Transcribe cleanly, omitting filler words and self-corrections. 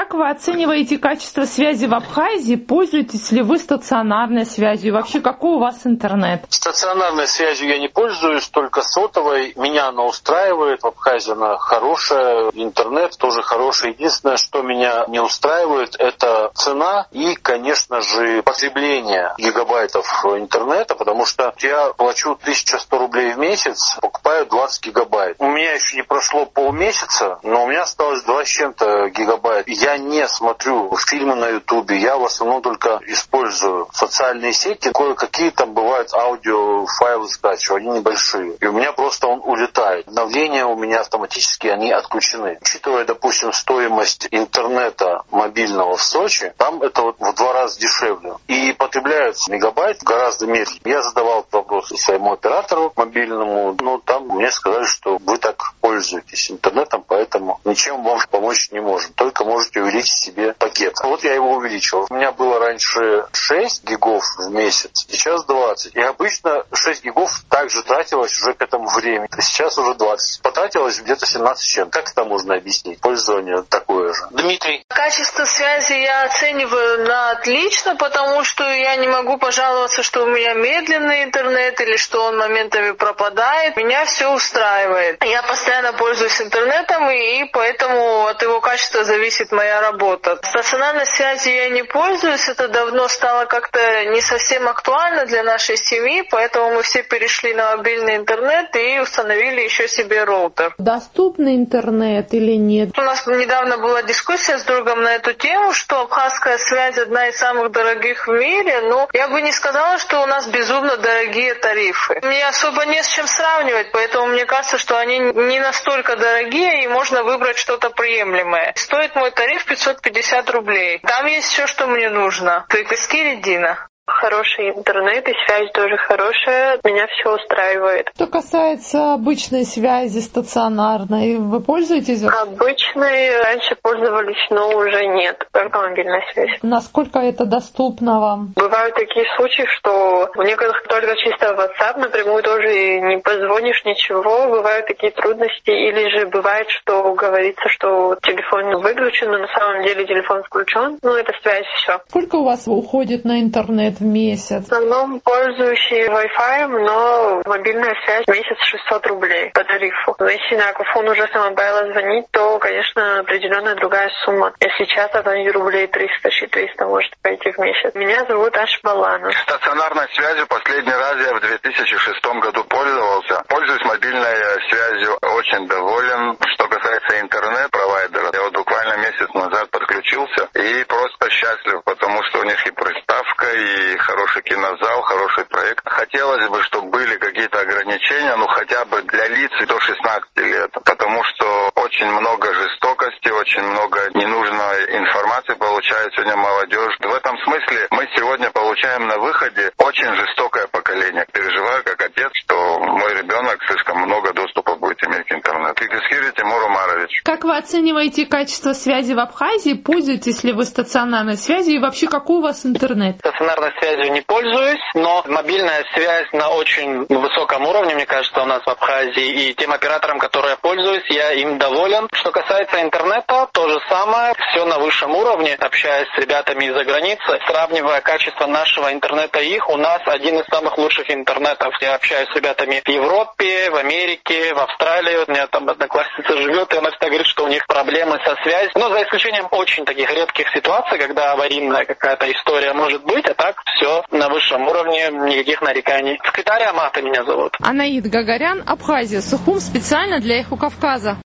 Как вы оцениваете качество связи в Абхазии? Пользуетесь ли вы стационарной связью? И вообще, какой у вас интернет? Стационарной связью я не пользуюсь, только сотовой. Меня она устраивает. В Абхазии она хорошая. Интернет тоже хороший. Единственное, что меня не устраивает, это цена и, конечно же, потребление гигабайтов интернета, потому что я плачу 1100 рублей в месяц, покупаю 20 гигабайт. У меня еще не прошло полмесяца, но у меня осталось 2 с чем-то гигабайт. Я не смотрю фильмы на Ютубе, я в основном только использую социальные сети. Кое-какие там бывают аудиофайлы скачиваю, они небольшие. И у меня просто он улетает. Обновления у меня автоматически они отключены. Учитывая, допустим, стоимость интернета мобильного в Сочи, там это вот в 2 раза дешевле. И потребляется мегабайт гораздо медленнее. Я задавал вопрос своему оператору мобильному, но там мне сказали, что вы так пользуетесь интернетом, поэтому ничем вам помочь не можем. Только можете увеличить себе пакет. Вот я его увеличил. У меня было раньше 6 гигов в месяц, сейчас 20. И обычно 6 гигов также тратилось уже к этому времени. Сейчас уже 20. Потратилось где-то 17 чем. Как это можно объяснить? Пользование такое же. Дмитрий. Качество связи я оцениваю на отлично, потому что я не могу пожаловаться, что у меня медленный интернет или что он моментами пропадает. Меня все устраивает. Я постоянно пользуюсь интернетом, и поэтому от его качества зависит моя работа. Стационарной связью я не пользуюсь. Это давно стало как-то не совсем актуально для нашей семьи, поэтому мы все перешли на мобильный интернет и установили еще себе роутер. Доступный интернет или нет? У нас недавно была дискуссия с другом на эту тему, что абхазская связь одна из самых дорогих в мире, но я бы не сказала, что у нас безумно дорогие тарифы. Мне особо не с чем сравнивать, поэтому мне кажется, что они не настолько дорогие и можно выбрать что-то приемлемое. Стоит мой тариф 550 рублей. Там есть все, что мне нужно. Прикоски Дина. Хороший интернет и связь тоже хорошая. Меня все устраивает. Что касается обычной связи, стационарной, вы пользуетесь? Обычной раньше пользовались, но уже нет. Только мобильная связь. Насколько это доступно вам? Бывают такие случаи, что у некоторых только чисто WhatsApp напрямую тоже не позвонишь, ничего. Бывают такие трудности. Или же бывает, что говорится, что телефон выключен, но на самом деле телефон включен. Ну, это связь, все. Сколько у вас уходит на интернет в месяц? В основном пользующие Wi-Fi, но мобильная связь в месяц 600 рублей по тарифу. Но если на Акуфон уже с мобайла звонить, то, конечно, определенная другая сумма. Если часто звонить рублей 300-400 может пойти в месяц. Меня зовут Аш Балана. Стационарной связью последний раз я в 2006 году пользовался. Пользуюсь мобильной связью, очень доволен. Что касается интернет-провайдера, я вот буквально месяц назад подключился и просто счастлив, потому что у них и приставка, и хороший кинозал, хороший проект. Хотелось бы, чтобы были какие-то ограничения, ну хотя бы для лиц до 16 лет, потому что очень много жестокости, очень много ненужной информации получает сегодня молодежь. В этом смысле мы сегодня получаем на выходе очень жестокое поколение. Переживаю как отец, что мой ребенок слишком много доступа будет иметь к интернету. Тигрискири Тимур Умарович. Как вы оцениваете качество связи в Абхазии? Пользуетесь ли вы стационарной связью? И вообще, какой у вас интернет? Стационарной связью не пользуюсь, но мобильная связь на очень высоком уровне, мне кажется, у нас в Абхазии. И тем операторам, которые я пользуюсь, я им доволен. Что касается интернета, то же самое. Все на высшем уровне. Общаясь с ребятами из-за границы, сравнивая качество нашего интернета и их, у нас один из самых лучших интернетов. Я общаюсь с ребятами в Европе, в Америке, в Австралии. У меня там одноклассница живет, и она всегда говорит, что у них проблемы со связью. Но за исключением очень таких редких ситуаций, когда аварийная какая-то история может быть, а так все на высшем уровне, никаких нареканий. Секретарь Амата меня зовут. Анаид Гагарян, Абхазия, Сухум, специально для Эхо Кавказа.